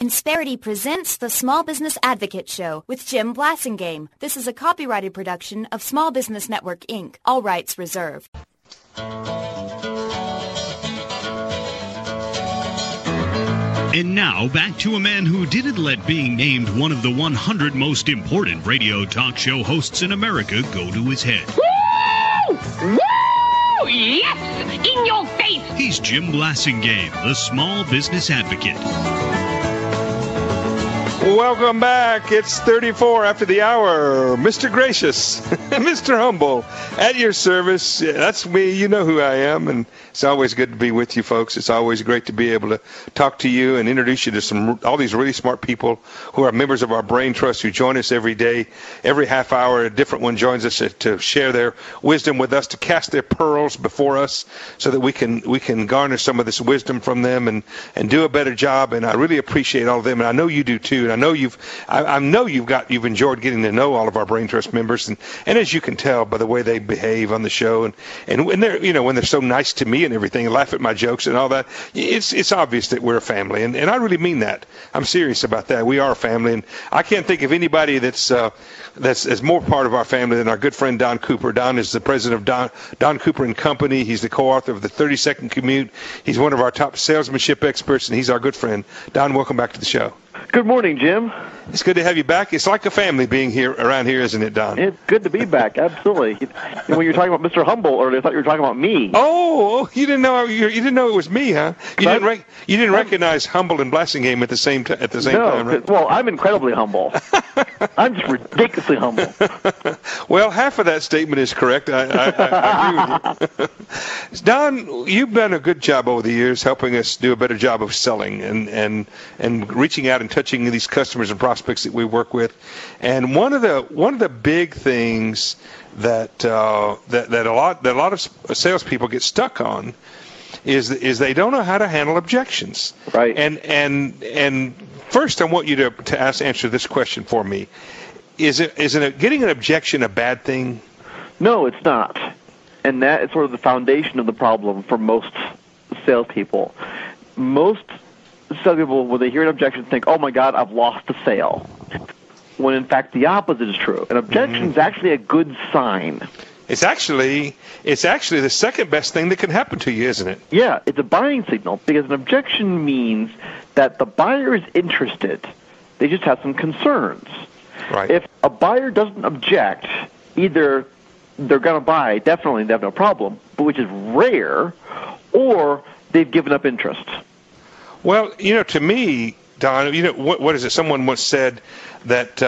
Insperity presents the Small Business Advocate Show with Jim Blasingame. This is a copyrighted production of Small Business Network, Inc. All rights reserved. And now, back to a man who didn't let being named one of the 100 most important radio talk show hosts in America go to his head. Woo! Woo! Yes! In your face! He's Jim Blasingame, the Small Business Advocate. Welcome back. It's 34 after the hour. Mr. Gracious, Mr. Humble, at your service. That's me. You know who I am, and it's always good to be with you folks. It's always great to be able to talk to you and introduce you to all these really smart people who are members of our Brain Trust who join us every day. Every half hour, a different one joins us to share their wisdom with us, to cast their pearls before us so that we can garner some of this wisdom from them and do a better job. And I really appreciate all of them, and I know you do too. And I know you've enjoyed getting to know all of our Brain Trust members, and as you can tell by the way they behave on the show, and when they're so nice to me and everything, and laugh at my jokes and all that, it's obvious that we're a family, and I really mean that. I'm serious about that. We are a family, and I can't think of anybody that's more part of our family than our good friend Don Cooper. Don is the president of Don Cooper and Company. He's the co-author of the 30-Second Commute. He's one of our top salesmanship experts, and he's our good friend. Don, welcome back to the show. Good morning, Jim. It's good to have you back. It's like a family being here around here, isn't it, Don? It's good to be back. Absolutely. When you were talking about Mr. Humble earlier, I thought you were talking about me. Oh, you didn't know it was me, huh? You didn't recognize Humble and Blasingame at the same time, right? Well, I'm incredibly humble. I'm just ridiculously humble. Well, half of that statement is correct. I agree with you. Don, you've done a good job over the years helping us do a better job of selling and reaching out and touching these customers and prospects that we work with. And one of the big things that a lot of salespeople get stuck on is they don't know how to handle objections. Right. And first, I want you to answer this question for me: Is getting an objection a bad thing? No, it's not. And that is sort of the foundation of the problem for most salespeople. Most salespeople, when they hear an objection, think, "Oh my God, I've lost the sale." When in fact the opposite is true. An objection is actually a good sign. It's actually the second best thing that can happen to you, isn't it? Yeah, it's a buying signal, because an objection means that the buyer is interested. They just have some concerns. Right. If a buyer doesn't object, either they're going to buy, definitely they have no problem, but which is rare, or they've given up interest. Well, to me, Don, what is it? Someone once said that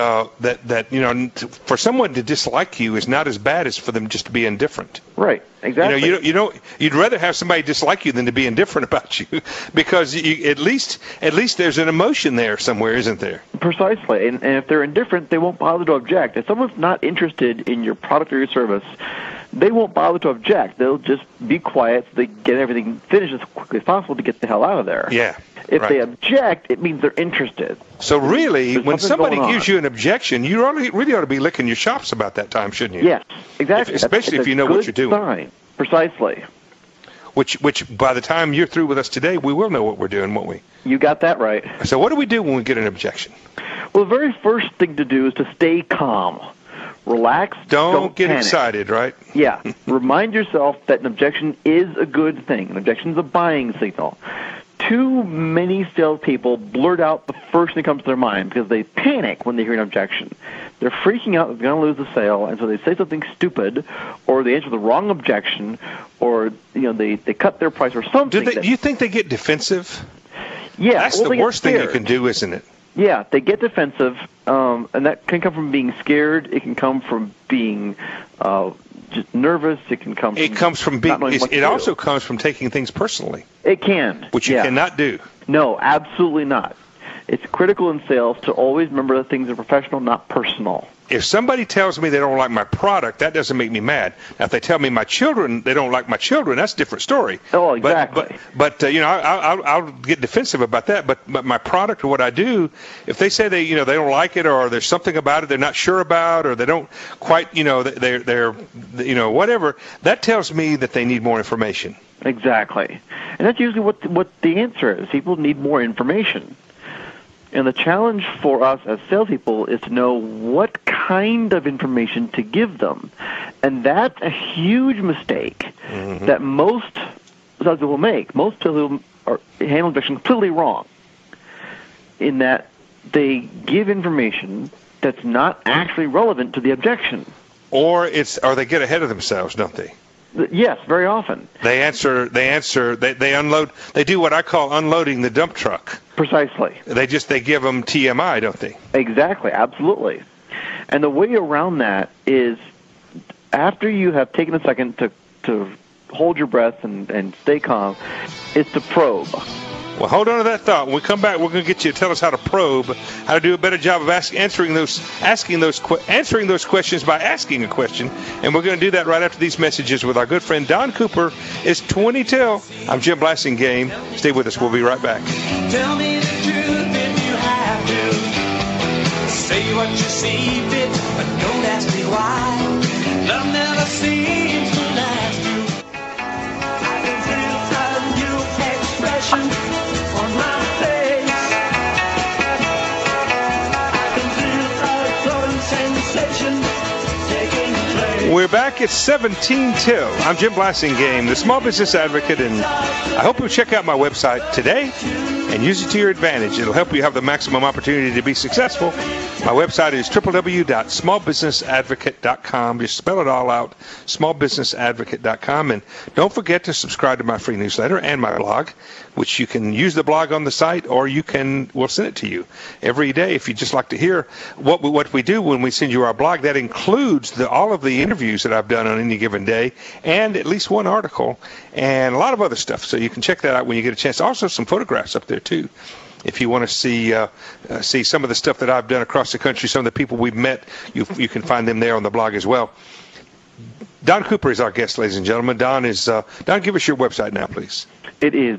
for someone to dislike you is not as bad as for them just to be indifferent. Right. Exactly. You'd rather have somebody dislike you than to be indifferent about you, because at least there's an emotion there somewhere, isn't there? Precisely. And if they're indifferent, they won't bother to object. If someone's not interested in your product or your service, they won't bother to object. They'll just be quiet so they get everything finished as quickly as possible to get the hell out of there. Yeah. If they object, it means they're interested. So really, when somebody gives you an objection, you really ought to be licking your chops about that time, shouldn't you? Yes, exactly. Especially if you know what you're doing. Sign. Precisely. Which by the time you're through with us today, we will know what we're doing, won't we? You got that right. So what do we do when we get an objection? Well, the very first thing to do is to stay calm. Relax. Don't get panic. excited, right? Yeah. Remind yourself that an objection is a good thing. An objection is a buying signal. Too many salespeople blurt out the first thing that comes to their mind because they panic when they hear an objection. They're freaking out they're going to lose the sale, and so they say something stupid, or they answer the wrong objection, or they cut their price or something. Do you think they get defensive? Yeah. That's the worst thing you can do, isn't it? Yeah, they get defensive, and that can come from being scared. It can come from being just nervous. It can come. It comes from being. It also comes from taking things personally. It can, which you cannot do. No, absolutely not. It's critical in sales to always remember that things are professional, not personal. If somebody tells me they don't like my product, that doesn't make me mad. Now, if they tell me my children they don't like my children, that's a different story. Oh, exactly. But I'll get defensive about that. But my product or what I do, if they say they don't like it, or there's something about it they're not sure about, or they don't quite they're whatever, that tells me that they need more information. Exactly, and that's usually what the answer is. People need more information. And the challenge for us as salespeople is to know what kind of information to give them. And that's a huge mistake that most salespeople make. Most salespeople handle objection completely wrong in that they give information that's not actually relevant to the objection. Or they get ahead of themselves, don't they? Yes, very often. They unload, they do what I call unloading the dump truck. Precisely. They give them TMI, don't they? Exactly, absolutely. And the way around that is after you have taken a second to hold your breath and stay calm, is to probe. Well, hold on to that thought. When we come back, we're going to get you to tell us how to probe, how to do a better job of answering those questions by asking a question. And we're going to do that right after these messages with our good friend Don Cooper. It's 20 till. I'm Jim Blasingame. Stay with us. We'll be right back. Tell me the truth if you have to. Say what you see fit, but don't ask me why. Love never seems to last you. I can feel a new expression on my face. I can feel a sudden sensation taking place. We're back at 17 till. I'm Jim Blasingame, the Small Business Advocate, and I hope you'll check out my website today and use it to your advantage. It'll help you have the maximum opportunity to be successful. My website is www.smallbusinessadvocate.com. Just spell it all out, smallbusinessadvocate.com. And don't forget to subscribe to my free newsletter and my blog, which you can use the blog on the site, or we'll send it to you every day if you'd just like to hear what we do when we send you our blog. That includes all of the interviews that I've done on any given day, and at least one article, and a lot of other stuff. So you can check that out when you get a chance. Also, some photographs up there too, if you want to see some of the stuff that I've done across the country, some of the people we've met. You can find them there on the blog as well. Don Cooper is our guest, ladies and gentlemen. Don, give us your website now, please. It is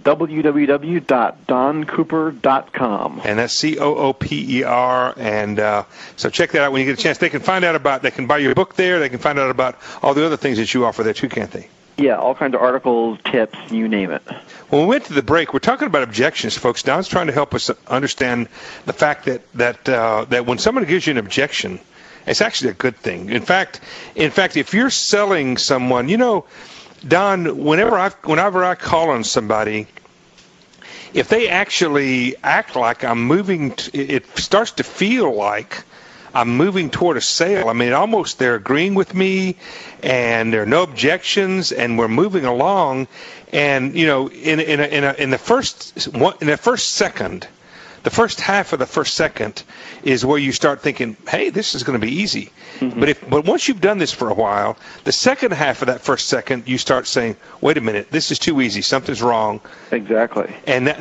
www.doncooper.com. And that's COOPER. And so check that out when you get a chance. They can buy your book there. They can find out about all the other things that you offer there too, can't they? Yeah, all kinds of articles, tips, you name it. When we went to the break, we're talking about objections, folks. Don's trying to help us understand the fact that when someone gives you an objection, it's actually a good thing. In fact, if you're selling someone, Don, whenever I call on somebody, if they actually act like I'm moving, it starts to feel like I'm moving toward a sale. I mean, almost they're agreeing with me, and there are no objections, and we're moving along. And in the first second, the first half of the first second is where you start thinking, hey, this is going to be easy. Mm-hmm. But once you've done this for a while, the second half of that first second, you start saying, wait a minute, this is too easy. Something's wrong. Exactly.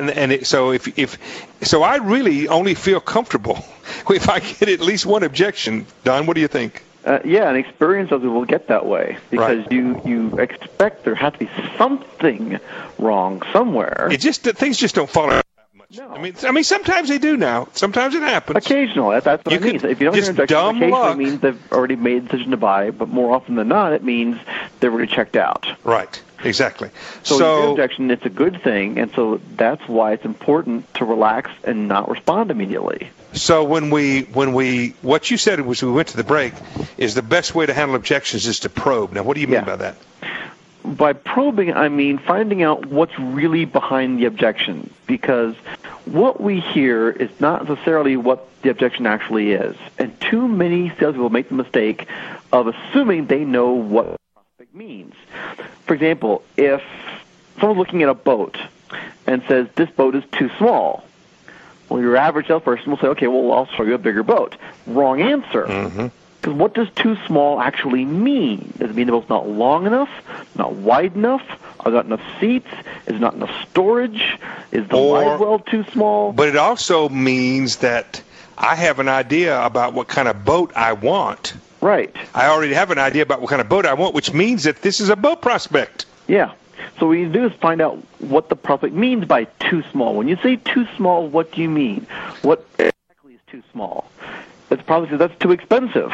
So I really only feel comfortable if I get at least one objection. Don, what do you think? Yeah, and experience of it will get that way because right. you expect there has to be something wrong somewhere. It just things just don't fall out. No. I mean, sometimes they do now. Sometimes it happens. Occasionally, that's what it means. If you don't hear an objection, occasionally it means they've already made the decision to buy, but more often than not, it means they've already checked out. Right, exactly. So if you hear an objection, it's a good thing, and so that's why it's important to relax and not respond immediately. So what you said was we went to the break, is the best way to handle objections is to probe. Now, what do you mean by that? By probing, I mean finding out what's really behind the objection, because what we hear is not necessarily what the objection actually is. And too many salespeople make the mistake of assuming they know what the prospect means. For example, if someone's looking at a boat and says, this boat is too small, well, your average salesperson will say, okay, well, I'll show you a bigger boat. Wrong answer. Mm-hmm. Because what does too small actually mean? Does it mean the boat's not long enough, not wide enough? Are there not enough seats? Is there not enough storage? Is the live well too small? But it also means that I have an idea about what kind of boat I want. Right. I already have an idea about what kind of boat I want, which means that this is a boat prospect. Yeah. So what you do is find out what the prospect means by too small. When you say too small, what do you mean? What exactly is too small? It's probably that's too expensive.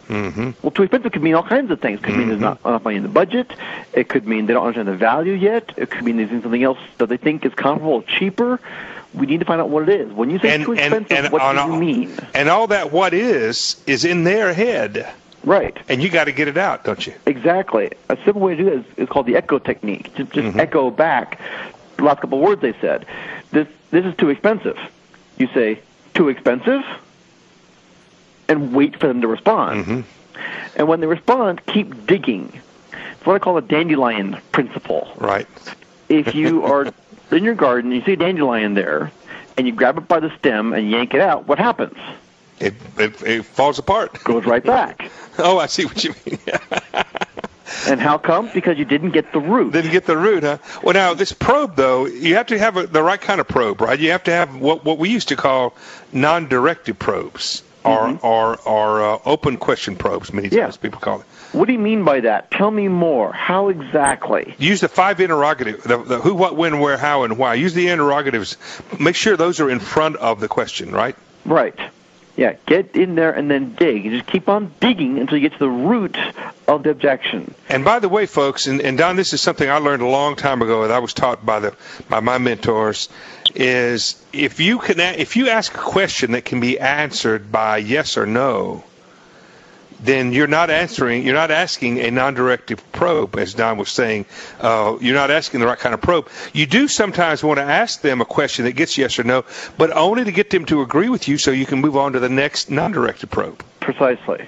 Mm-hmm. Well, too expensive could mean all kinds of things. It could mean there's not enough money in the budget. It could mean they don't understand the value yet. It could mean they're using something else that they think is comparable or cheaper. We need to find out what it is. When you say too expensive, what do you mean? And all that what is in their head. Right. And you got to get it out, don't you? Exactly. A simple way to do that is called the echo technique. Just echo back the last couple of words they said. This is too expensive. You say, too expensive? And wait for them to respond. Mm-hmm. And when they respond, keep digging. It's what I call the dandelion principle. Right. If you are in your garden, you see a dandelion there, and you grab it by the stem and yank it out, what happens? It falls apart. Goes right back. Oh, I see what you mean. And how come? Because you didn't get the root. Didn't get the root, huh? Well, now, this probe, though, you have to have the right kind of probe, right? You have to have what we used to call non-directive probes or open question probes, many times people call it. What do you mean by that? Tell me more. How exactly? Use the 5 interrogatives, the who, what, when, where, how, and why. Use the interrogatives. Make sure those are in front of the question, right? Right. Yeah, get in there and then dig. You just keep on digging until you get to the root of the objection. And by the way, folks, and Don, this is something I learned a long time ago that I was taught by my mentors, is if you ask a question that can be answered by yes or no, then you're not asking a non-directive probe, as Don was saying. You're not asking the right kind of probe. You do sometimes want to ask them a question that gets yes or no, but only to get them to agree with you so you can move on to the next non-directive probe. Precisely.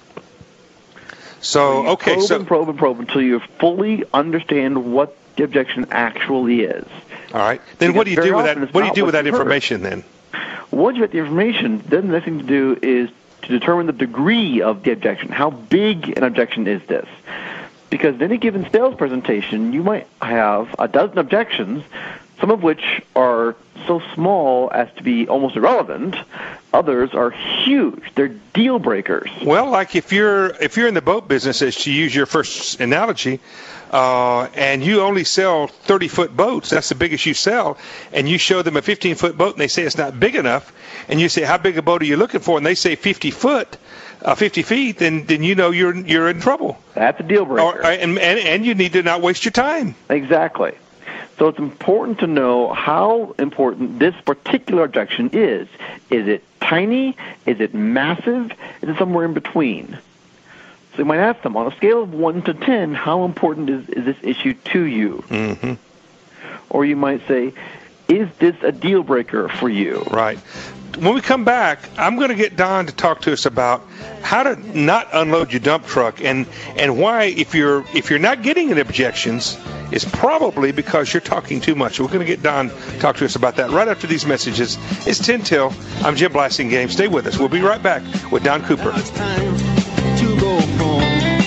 So, okay. Probe and probe until you fully understand what the objection actually is. All right. Then what do you do with that? What do you do with that information then? Once you get the information, then the next thing to do is to determine the degree of the objection. How big an objection is this? Because in any given sales presentation, you might have a dozen objections, some of which are so small as to be almost irrelevant. Others are huge. They're deal breakers. Well, like if you're in the boat business, as to use your first analogy, and you only sell 30-foot boats, that's the biggest you sell, and you show them a 15-foot boat and they say it's not big enough, and you say, how big a boat are you looking for? And they say 50 feet, then you know you're in trouble. That's a deal breaker. And you need to not waste your time. Exactly. So it's important to know how important this particular objection is. Is it tiny? Is it massive? Is it somewhere in between? So you might ask them, on a scale of 1 to 10, how important is this issue to you? Mm-hmm. Or you might say, is this a deal breaker for you? Right. When we come back, I'm going to get Don to talk to us about how to not unload your dump truck and why, if you're not getting any objections, it's probably because you're talking too much. We're going to get Don to talk to us about that right after these messages. It's 10 till. I'm Jim Blasingame. Stay with us. We'll be right back with Don Cooper. Now it's time to go home.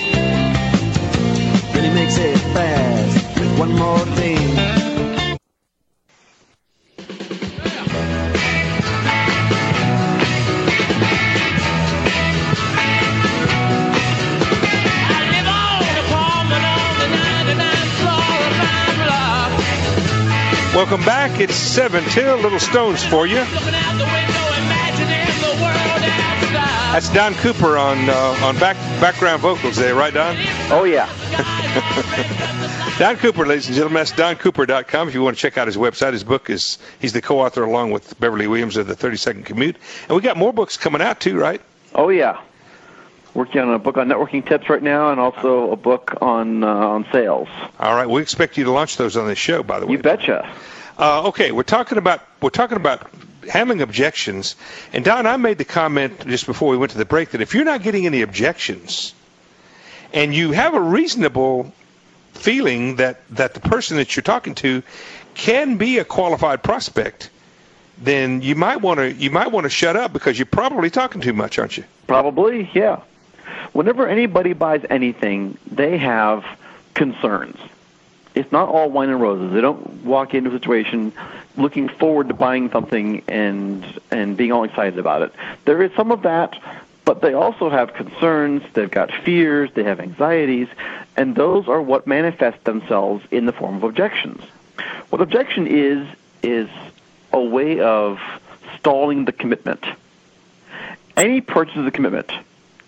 Really makes it fast with one more thing. Welcome back. It's 7 till. Little Stones for you. That's Don Cooper on background vocals there, right, Don? Oh, yeah. Don Cooper, ladies and gentlemen. That's DonCooper.com. If you want to check out his website, his book he's the co-author along with Beverly Williams of the 30-Second Commute. And we got more books coming out too, right? Oh, yeah. Working on a book on networking tips right now, and also a book on sales. All right, we expect you to launch those on this show, by the way. You betcha. Okay, we're talking about handling objections, and Don, I made the comment just before we went to the break that if you're not getting any objections, and you have a reasonable feeling that the person that you're talking to can be a qualified prospect, then you might want to shut up because you're probably talking too much, aren't you? Probably, yeah. Whenever anybody buys anything, they have concerns. It's not all wine and roses. They don't walk into a situation looking forward to buying something and being all excited about it. There is some of that, but they also have concerns. They've got fears. They have anxieties, and those are what manifest themselves in the form of objections. What objection is a way of stalling the commitment. Any purchase is a commitment.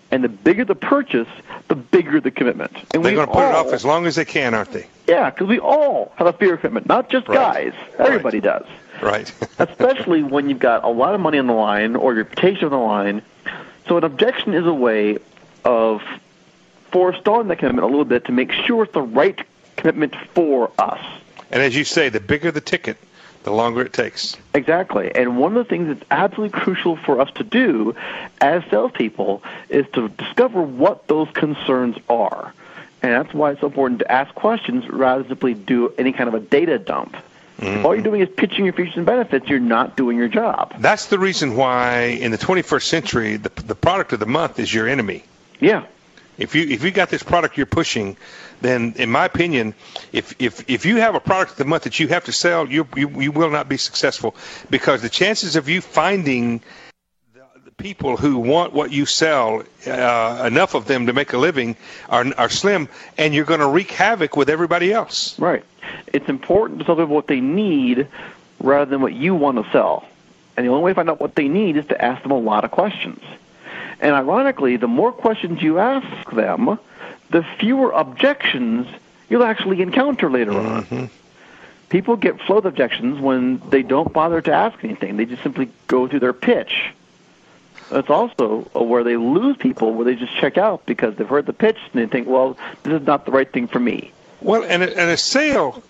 And the bigger the purchase, the bigger the commitment. And They're going to put it off as long as they can, aren't they? Yeah, because we all have a fear of commitment, not just guys. Everybody does. Right. Especially when you've got a lot of money on the line or your reputation on the line. So an objection is a way of forestalling that commitment a little bit to make sure it's the right commitment for us. And as you say, the bigger the ticket, the longer it takes. Exactly. And one of the things that's absolutely crucial for us to do as salespeople is to discover what those concerns are. And that's why it's so important to ask questions rather than simply do any kind of a data dump. If all you're doing is pitching your features and benefits, you're not doing your job. That's the reason why in the 21st century, the product of the month is your enemy. Yeah. If you got this product you're pushing, then in my opinion, if you have a product of the month that you have to sell, you will not be successful, because the chances of you finding the people who want what you sell, enough of them to make a living, are slim, and you're going to wreak havoc with everybody else. Right. It's important to tell people what they need rather than what you want to sell. And the only way to find out what they need is to ask them a lot of questions. And ironically, the more questions you ask them, the fewer objections you'll actually encounter later on. People get float objections when they don't bother to ask anything. They just simply go through their pitch. It's also where they lose people, where they just check out because they've heard the pitch and they think, well, this is not the right thing for me. Well, and a sale,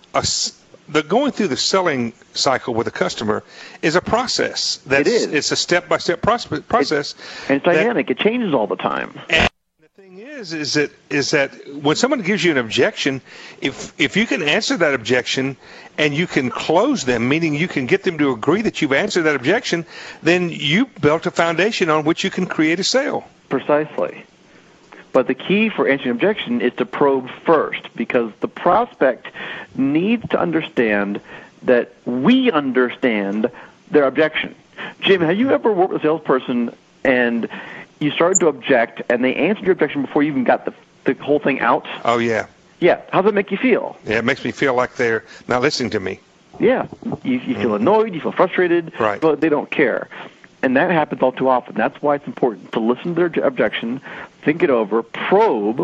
going through the selling cycle with a customer is a process. It is. It's a step-by-step process. And it's dynamic. It changes all the time. And the thing is that when someone gives you an objection, if you can answer that objection and you can close them, meaning you can get them to agree that you've answered that objection, then you built a foundation on which you can create a sale. Precisely. But the key for answering an objection is to probe first, because the prospect needs to understand that we understand their objection. Jim, have you ever worked with a salesperson and you started to object and they answered your objection before you even got the whole thing out? Oh, yeah. Yeah. How does it make you feel? Yeah, it makes me feel like they're not listening to me. Yeah. You feel annoyed, you feel frustrated, but they don't care. And that happens all too often. That's why it's important to listen to their objection, think it over, probe,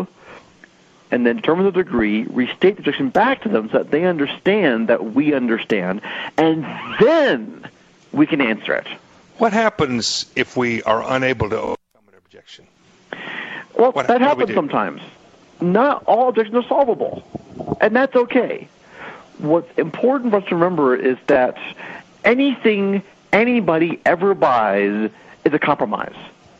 and then determine the degree, restate the objection back to them so that they understand that we understand, and then we can answer it. What happens if we are unable to overcome an objection? Well, that happens sometimes. Not all objections are solvable, and that's okay. What's important for us to remember is that anything anybody ever buys is a compromise.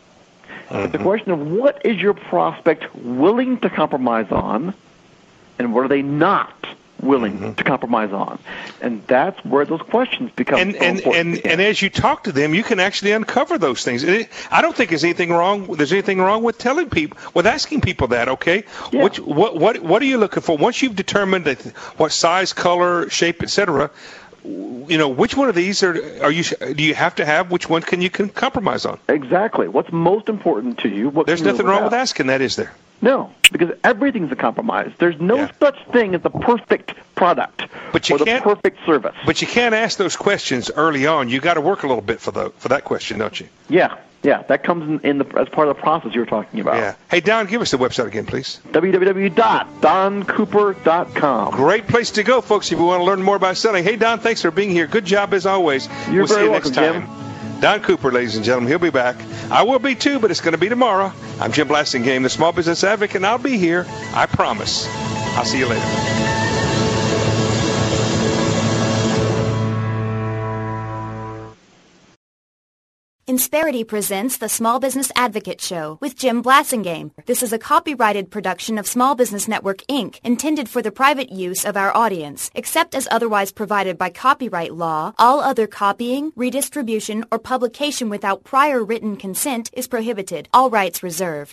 It's a question of what is your prospect willing to compromise on, and what are they not willing to compromise on. And that's where those questions become important. And as you talk to them, you can actually uncover those things. I don't think there's anything wrong with telling people, with asking people that, okay? Yeah. What are you looking for? Once you've determined what size, color, shape, etc., which one of these do you have to have? Which one can you compromise on? Exactly. What's most important to you? There's nothing wrong with asking that, is there? No, because everything's a compromise. There's no such thing as the perfect product or the perfect service. But you can't ask those questions early on. You got to work a little bit for that question, don't you? Yeah. Yeah, that comes as part of the process you were talking about. Yeah. Hey, Don, give us the website again, please. www.doncooper.com. Great place to go, folks, if you want to learn more about selling. Hey, Don, thanks for being here. Good job as always. You're we'll see you welcome, next time. Jim. Don Cooper, ladies and gentlemen, he'll be back. I will be too, but it's going to be tomorrow. I'm Jim Blasingame, the Small Business Advocate, and I'll be here. I promise. I'll see you later. Insperity presents the Small Business Advocate Show with Jim Blasingame. This is a copyrighted production of Small Business Network, Inc., intended for the private use of our audience. Except as otherwise provided by copyright law, all other copying, redistribution, or publication without prior written consent is prohibited. All rights reserved.